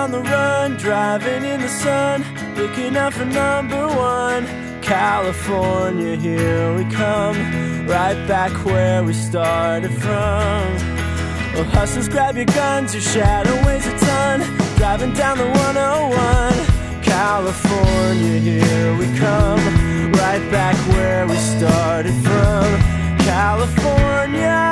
on the run, driving in the sun, looking out for number one. California, here we come, right back where we started from. Oh, hustlers, grab your guns, your shadow weighs a ton, driving down the 101. California, here we come, right back where we started from. California.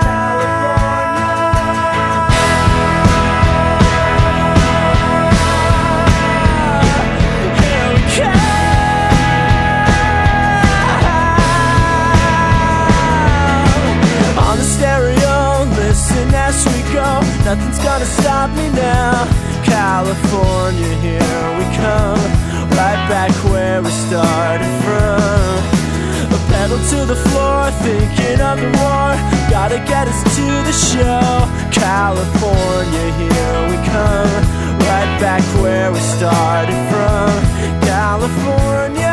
As we go, nothing's gonna stop me now. California, here we come, right back where we started from. A pedal to the floor, thinking of the war, gotta get us to the show. California, here we come, right back where we started from. California.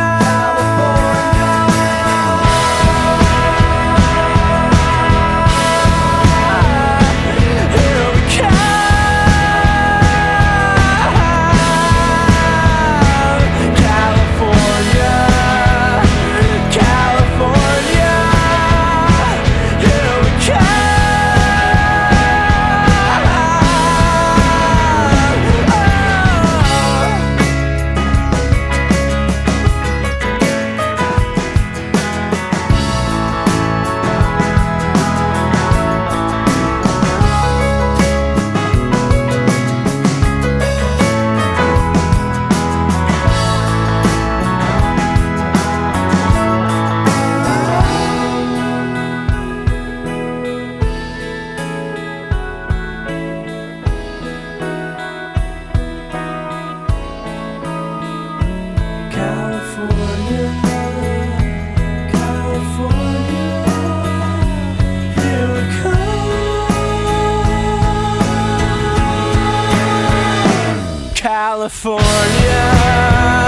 California.